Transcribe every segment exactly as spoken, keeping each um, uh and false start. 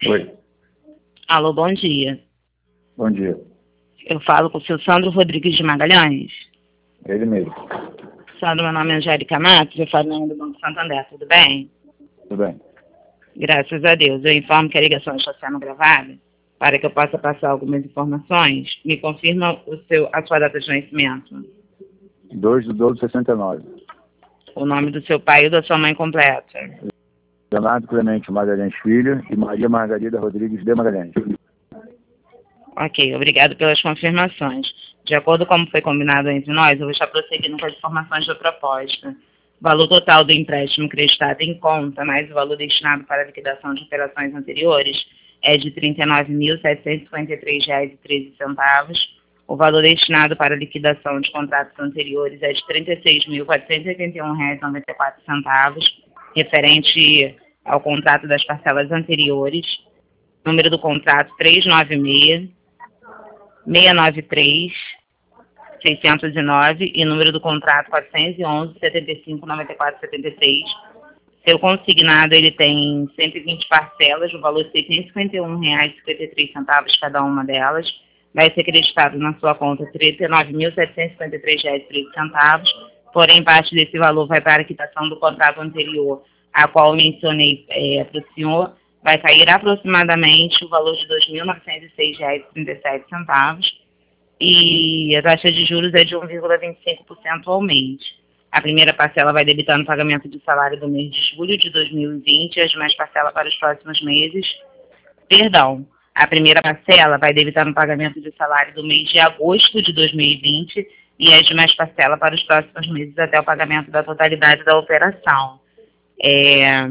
Oi. Alô, bom dia. Bom dia. Eu falo com o seu Sandro Rodrigues de Magalhães. Ele mesmo. Sandro, meu nome é Angélica Matos, eu falo em nome do Banco Santander, tudo bem? Tudo bem. Graças a Deus. Eu informo que a ligação está sendo gravada para que eu possa passar algumas informações. Me confirma o seu, a sua data de nascimento. dois de doze de sessenta e nove. O nome do seu pai e da sua mãe completa. Leonardo Clemente Magalhães Filho e Maria Margarida Rodrigues de Magalhães. Ok, obrigado pelas confirmações. De acordo com como foi combinado entre nós, eu vou estar prosseguindo com as informações da proposta. O valor total do empréstimo creditado em conta, mais o valor destinado para a liquidação de operações anteriores, é de trinta e nove mil, setecentos e cinquenta e três reais e treze centavos. O valor destinado para a liquidação de contratos anteriores é de trinta e seis mil, quatrocentos e oitenta e um reais e noventa e quatro centavos, referente ao contrato das parcelas anteriores. Número do contrato trezentos e noventa e seis, seiscentos e noventa e três, seiscentos e nove e número do contrato quatrocentos e onze, setenta e cinco, noventa e quatro, setenta e seis. Seu consignado, ele tem cento e vinte parcelas, o valor de seiscentos e cinquenta e um reais e cinquenta e três centavos cada uma delas. Vai ser acreditado na sua conta trinta e nove mil, setecentos e cinquenta e três reais e treze centavos. Porém, parte desse valor vai para a quitação do contrato anterior, a qual eu mencionei é, para o senhor. Vai cair aproximadamente o valor de dois mil novecentos e seis reais e trinta e sete centavos. E a taxa de juros é de um vírgula vinte e cinco por cento ao mês. A primeira parcela vai debitar no pagamento de salário do mês de julho de dois mil e vinte e as demais parcelas para os próximos meses. Perdão, a primeira parcela vai debitar no pagamento de salário do mês de agosto de dois mil e vinte e as demais parcelas para os próximos meses até o pagamento da totalidade da operação. É...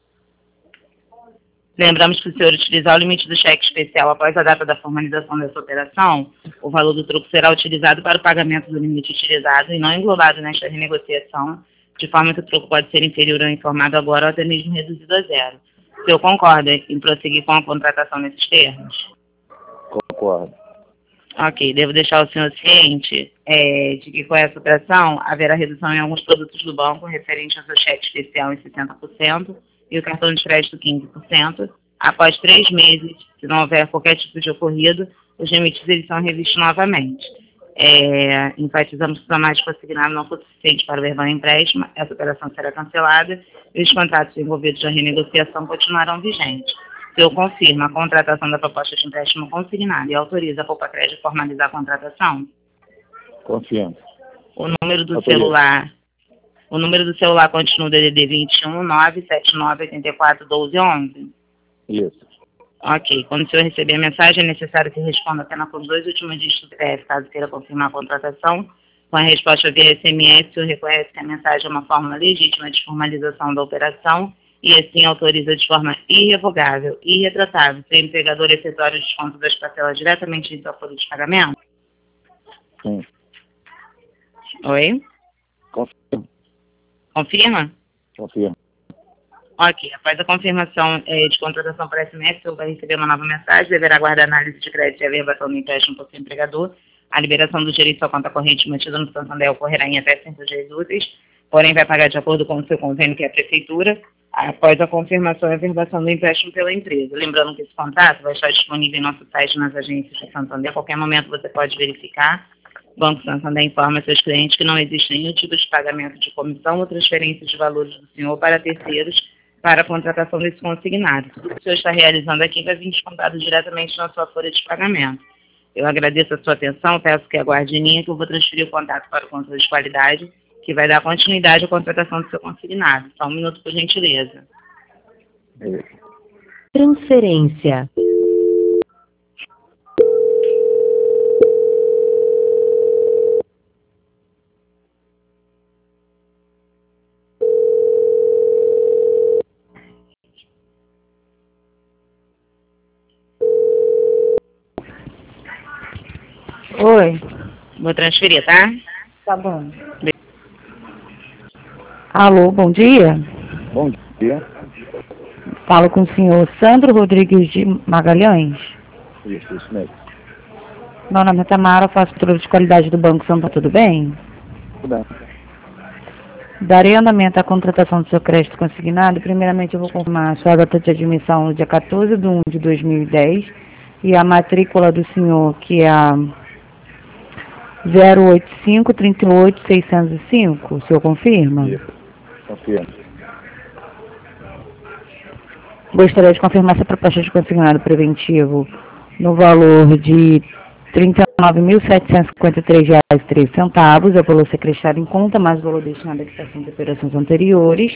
Lembramos que se o senhor utilizar o limite do cheque especial após a data da formalização dessa operação, o valor do troco será utilizado para o pagamento do limite utilizado e não englobado nesta renegociação, de forma que o troco pode ser inferior ao informado agora ou até mesmo reduzido a zero. O senhor concorda em prosseguir com a contratação nesses termos? Concordo. Ok, devo deixar o senhor ciente é, de que com essa operação haverá redução em alguns produtos do banco referente ao seu cheque especial em sessenta por cento e o cartão de crédito quinze por cento. Após três meses, se não houver qualquer tipo de ocorrido, os limites eles são revistos novamente. É, enfatizamos que o tomate consignado não for suficiente para o verbal empréstimo, essa operação será cancelada e os contratos envolvidos na renegociação continuarão vigentes. Se eu confirmo a contratação da proposta de empréstimo consignado e autoriza a Poupa Crédito formalizar a contratação? Confirmo. O número do Autorizo. celular... O número do celular continua o D D D vinte e um, nove sete nove, oito quatro, doze, onze? Isso. Ok. Quando o senhor receber a mensagem, é necessário que responda apenas com os dois últimos dígitos do C P F, caso queira confirmar a contratação. Com a resposta via S M S, o senhor reconhece que a mensagem é uma forma legítima de formalização da operação e assim autoriza de forma irrevogável e irretratável se o empregador efetuar o desconto das parcelas diretamente em sua folha de pagamento? Sim. Oi? Confirmo. Confirma? Confirmo. Ok. Após a confirmação é, de contratação por S M S, o senhor vai receber uma nova mensagem, deverá aguardar análise de crédito e averbação do empréstimo por seu empregador. A liberação do direito à conta corrente mantida no Santander ocorrerá em até cinco dias úteis, porém vai pagar de acordo com o seu convênio, que é a Prefeitura, após a confirmação e averbação do empréstimo pela empresa. Lembrando que esse contrato vai estar disponível em nosso site nas agências de Santander. A qualquer momento você pode verificar. O Banco Santander informa seus clientes que não existe nenhum tipo de pagamento de comissão ou transferência de valores do senhor para terceiros para a contratação desse consignado. Tudo que o senhor está realizando aqui vai vir descontado diretamente na sua folha de pagamento. Eu agradeço a sua atenção, peço que aguarde em linha que eu vou transferir o contato para o controle de qualidade, que vai dar continuidade à contratação do seu consignado. Só um minuto, por gentileza. Beleza. Transferência. Oi. Vou transferir, tá? Tá bom. Alô, bom dia. Bom dia. Falo com o senhor Sandro Rodrigues de Magalhães. Isso, isso mesmo. Meu nome é Tamara, faço controle de qualidade do Banco Santander, tudo bem? Tudo bem. Darei andamento à contratação do seu crédito consignado. Primeiramente, eu vou confirmar a sua data de admissão no dia quatorze de um de dois mil e dez e a matrícula do senhor, que é a zero oito cinco, trinta e oito, seiscentos e cinco. O senhor confirma? Isso. Confirmo. Gostaria de confirmar essa proposta de consignado preventivo no valor de trinta e nove mil setecentos e cinquenta e três reais e três centavos, é o valor secretado em conta, mais o valor destinado à quitação de operações anteriores.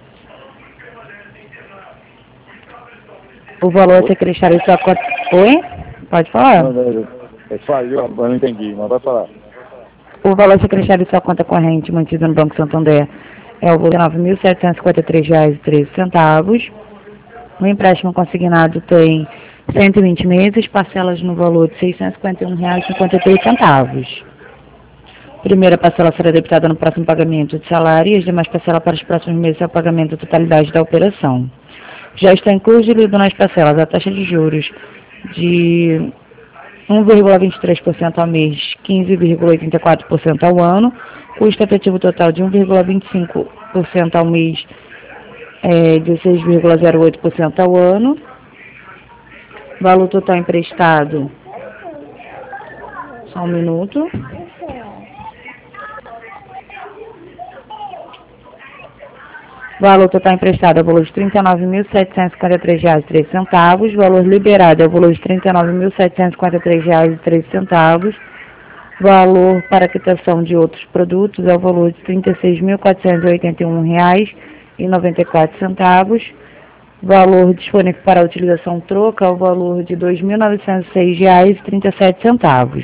O valor secretário só... Oi? Pode falar? Não, não, não. É falhou, eu não entendi, mas vai falar. O valor secretário de sua conta corrente mantido no Banco Santander é o valor de nove mil setecentos e cinquenta e três reais e treze centavos. O empréstimo consignado tem cento e vinte meses, parcelas no valor de seiscentos e cinquenta e um reais e cinquenta e três centavos. Primeira parcela será debitada no próximo pagamento de salário e as demais parcelas para os próximos meses é o pagamento da totalidade da operação. Já está incluído nas parcelas a taxa de juros de um vírgula vinte e três por cento ao mês, quinze vírgula oitenta e quatro por cento ao ano, custo efetivo total de um vírgula vinte e cinco por cento ao mês, é, dezesseis vírgula zero oito por cento ao ano, valor total emprestado, só um minuto, valor total emprestado é o valor de trinta e nove mil setecentos e cinquenta e três reais e treze centavos, valor liberado é o valor de trinta e nove mil setecentos e cinquenta e três reais e treze centavos, valor para quitação de outros produtos é o valor de trinta e seis mil quatrocentos e oitenta e um reais e noventa e quatro centavos, valor disponível para a utilização troca é o valor de dois mil novecentos e seis reais e trinta e sete centavos.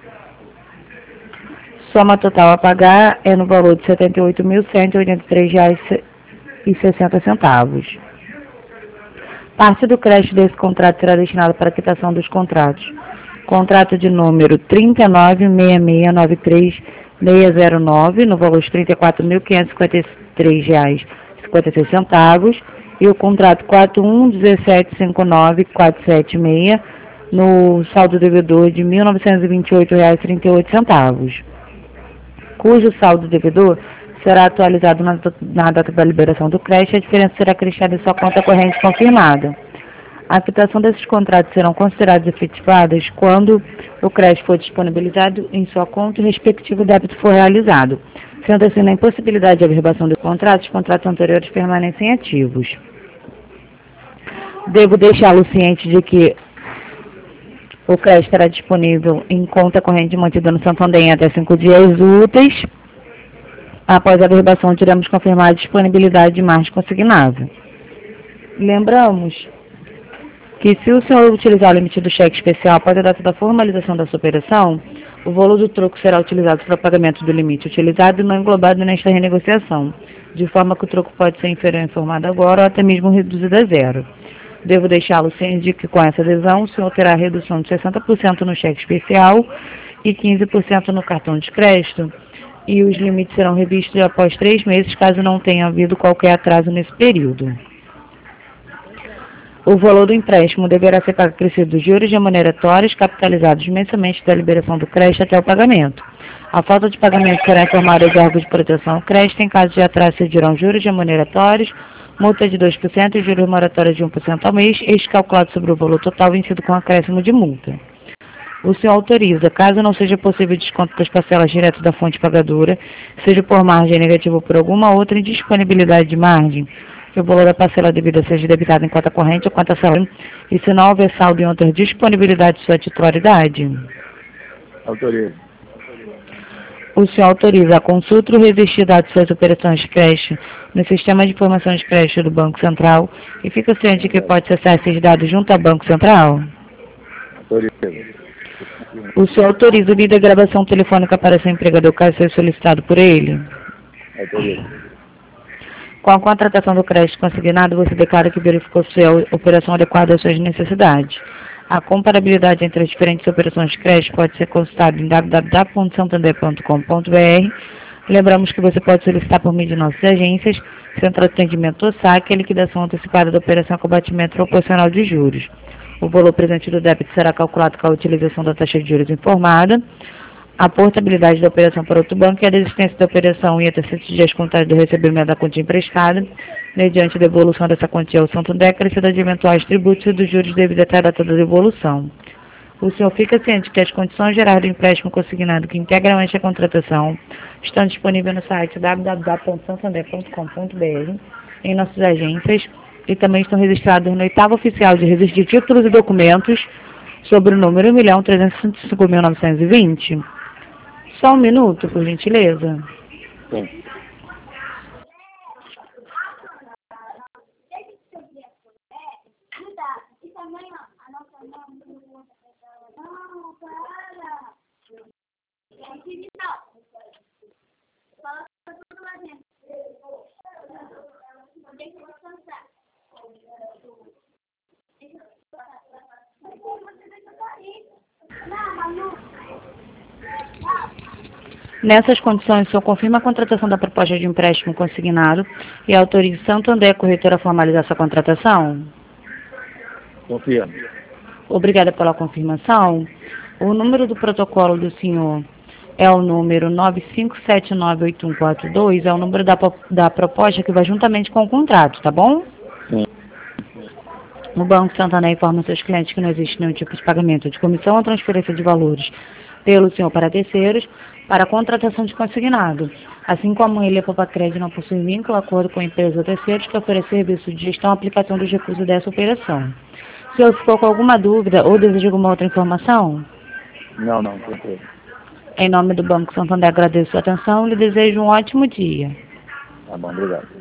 Soma total a pagar é no valor de setenta e oito mil cento e oitenta e três reais e sessenta centavos. Parte do crédito desse contrato será destinada para a quitação dos contratos. Contrato de número trinta e nove seis seis nove três seis zero nove, no valor de trinta e quatro mil quinhentos e cinquenta e três reais e cinquenta e seis centavos, e o contrato quatro um um sete cinco nove quatro sete seis, no saldo devedor de mil novecentos e vinte e oito reais e trinta e oito centavos, cujo saldo devedor será atualizado na, na data da liberação do crédito, a diferença será acrescentada em sua conta corrente confirmada. A quitação desses contratos serão consideradas efetivadas quando o crédito for disponibilizado em sua conta e o respectivo débito for realizado. Sendo assim, na impossibilidade de averbação do contrato, os contratos anteriores permanecem ativos. Devo deixá-lo ciente de que o crédito estará disponível em conta corrente mantida no Santander em até cinco dias úteis. Após a averbação, iremos confirmar a disponibilidade de margem consignável. Lembramos que se o senhor utilizar o limite do cheque especial após a data da formalização da sua operação, o valor do troco será utilizado para o pagamento do limite utilizado e não englobado nesta renegociação, de forma que o troco pode ser inferior informado agora ou até mesmo reduzido a zero. Devo deixá-lo ciente de que com essa adesão, o senhor terá redução de sessenta por cento no cheque especial e quinze por cento no cartão de crédito, e os limites serão revistos após três meses, caso não tenha havido qualquer atraso nesse período. O valor do empréstimo deverá ser pago acrescido dos juros remuneratórios capitalizados mensalmente da liberação do crédito até o pagamento. A falta de pagamento será informada aos órgãos de proteção ao crédito. Em caso de atraso, seguirão juros remuneratórios, multa de dois por cento e juros moratórios de um por cento ao mês, este calculado sobre o valor total vencido com acréscimo de multa. O senhor autoriza, caso não seja possível desconto das parcelas direto da fonte pagadora, seja por margem negativa ou por alguma outra indisponibilidade de margem, que o valor da parcela devida seja debitado em conta corrente ou conta salário, e se não houver saldo em outra disponibilidade de sua titularidade? Autoriza. O senhor autoriza a consulta ou revestir dados de suas operações de crédito no Sistema de Informação de Crédito do Banco Central e fica ciente de que pode acessar esses dados junto ao Banco Central? Autoriza. O senhor autoriza o vídeo da gravação telefônica para seu empregador caso seja solicitado por ele? Autoriza. Com a contratação do crédito consignado, você declara que verificou se a operação adequada às suas necessidades. A comparabilidade entre as diferentes operações de crédito pode ser consultada em w w w ponto santander ponto com ponto b r. Lembramos que você pode solicitar por meio de nossas agências, Central de Atendimento ou saque, a liquidação antecipada da operação com abatimento proporcional de juros. O valor presente do débito será calculado com a utilização da taxa de juros informada. a portabilidade da operação para outro banco e a desistência da operação em até sete dias contados do recebimento da quantia emprestada, mediante a devolução dessa quantia ao Santander, acrescida de eventuais tributos e dos juros devido até a data da devolução. O senhor fica ciente que as condições gerais do empréstimo consignado que integralmente a contratação estão disponíveis no site w w w ponto santander ponto com ponto b r, em nossas agências, e também estão registrados no oitavo oficial de registro de títulos e documentos sobre o número um milhão trezentos e sessenta e cinco mil novecentos e vinte. Só um minuto, por gentileza. Sim. Nessas condições, o senhor confirma a contratação da proposta de empréstimo consignado e autoriza Santander Corretora a formalizar sua contratação? Confirmo. Obrigada pela confirmação. O número do protocolo do senhor é o número nove cinco sete nove oito um quatro dois, é o número da, da proposta que vai juntamente com o contrato, tá bom? Sim. O Banco Santander informa seus clientes que não existe nenhum tipo de pagamento de comissão ou transferência de valores pelo senhor para terceiros para a contratação de consignado, assim como ele, a Popacred, não possui vínculo, acordo com a empresa ou terceiros que oferece serviço de gestão ou aplicação dos recursos dessa operação. O senhor ficou com alguma dúvida ou deseja alguma outra informação? Não, não, tranquilo. Em nome do Banco Santander, agradeço a sua atenção e lhe desejo um ótimo dia. Tá bom, obrigado.